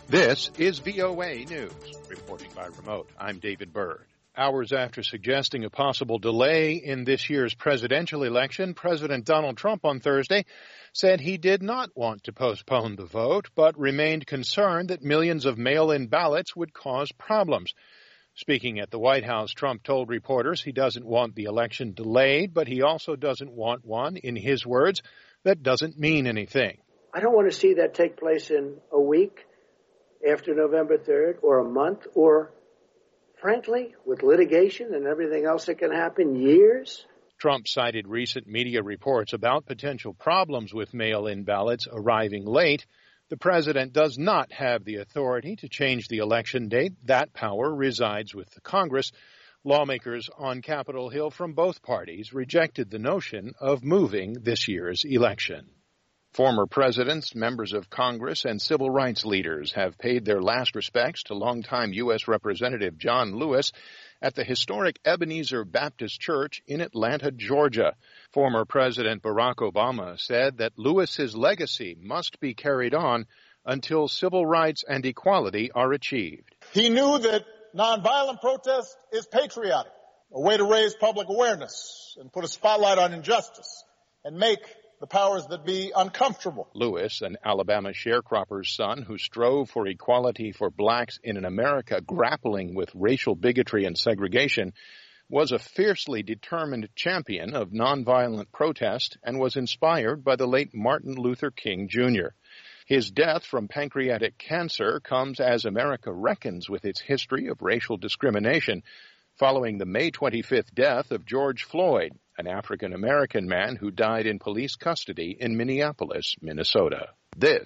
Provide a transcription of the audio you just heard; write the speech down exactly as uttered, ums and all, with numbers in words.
This is V O A News. Reporting by remote, I'm David Byrd. Hours after suggesting a possible delay in this year's presidential election, President Donald Trump on Thursday said he did not want to postpone the vote, but remained concerned that millions of mail-in ballots would cause problems. Speaking at the White House, Trump told reporters he doesn't want the election delayed, but he also doesn't want one, in his words, that doesn't mean anything. I don't want to see that take place in a week after November third, or a month, or, frankly, with litigation and everything else that can happen, years. Trump cited recent media reports about potential problems with mail-in ballots arriving late. The president does not have the authority to change the election date. That power resides with the Congress. Lawmakers on Capitol Hill from both parties rejected the notion of moving this year's election. Former presidents, members of Congress, and civil rights leaders have paid their last respects to longtime U S Representative John Lewis at the historic Ebenezer Baptist Church in Atlanta, Georgia. Former President Barack Obama said that Lewis's legacy must be carried on until civil rights and equality are achieved. He knew that nonviolent protest is patriotic, a way to raise public awareness and put a spotlight on injustice and make the powers that be uncomfortable. Lewis, an Alabama sharecropper's son who strove for equality for blacks in an America grappling with racial bigotry and segregation, was a fiercely determined champion of nonviolent protest and was inspired by the late Martin Luther King Junior His death from pancreatic cancer comes as America reckons with its history of racial discrimination following the May twenty-fifth death of George Floyd, an African-American man who died in police custody in Minneapolis, Minnesota. This